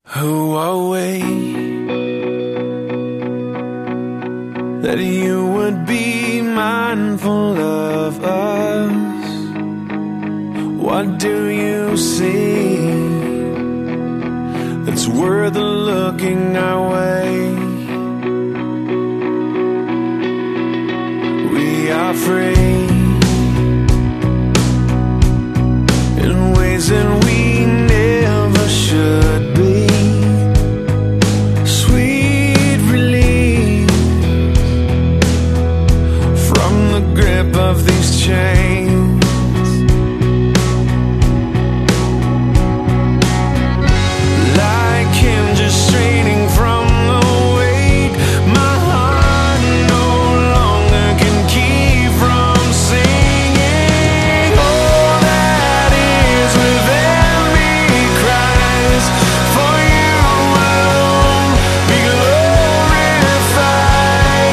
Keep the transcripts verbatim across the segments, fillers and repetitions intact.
Who are we that you would be mindful of us? What do you see that's worth looking our way? We are free in ways that we never should be. Sweet relief from the grip of these chains. Like hinges straining from the weight, my heart no longer can keep from singing. All that is within me cries, for you alone be glorified,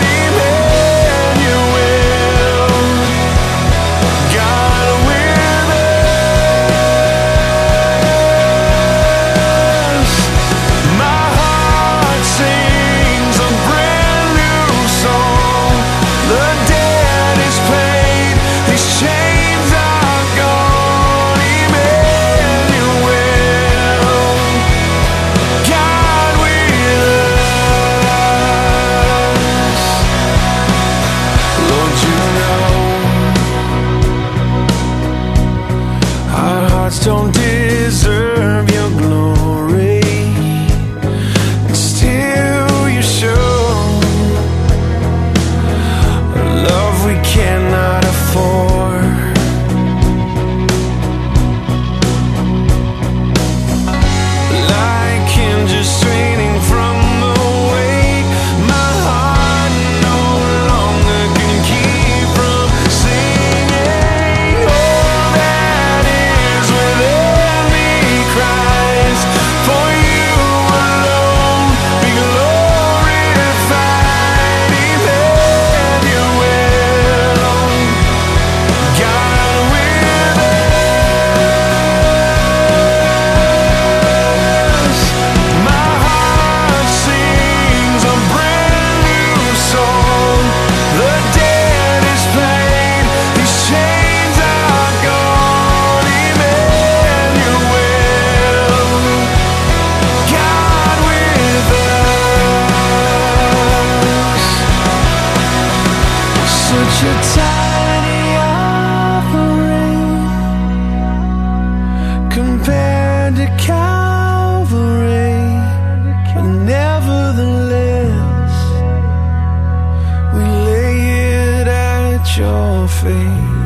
Emmanuel, God with us. My heart sings a brand new song. The dead is paid, these chains are gone, Emmanuel, God with us. Lord, you know our hearts don't deserve your glory, and still you show a love we cannot afford. Like hinges straining from the weight, my heart no longer can keep from singing. All that is within me cries, for you alone be glorified, Emmanuel, God with us. My heart sings a brand new song. The dead is paid, these chains are gone, Emmanuel, God with us. Such a tiny offering compared to Calvary, but nevertheless we lay it at your feet.